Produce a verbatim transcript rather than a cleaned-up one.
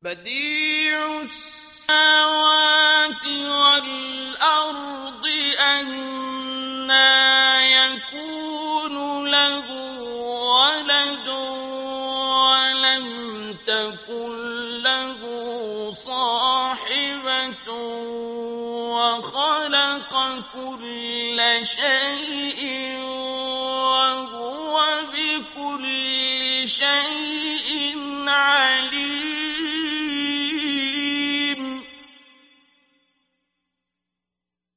بديع السماوات والأرض أنى يكون له ولد ولم تكن له صاحبة وخلق كل شيء وهو بكل شيء عليم.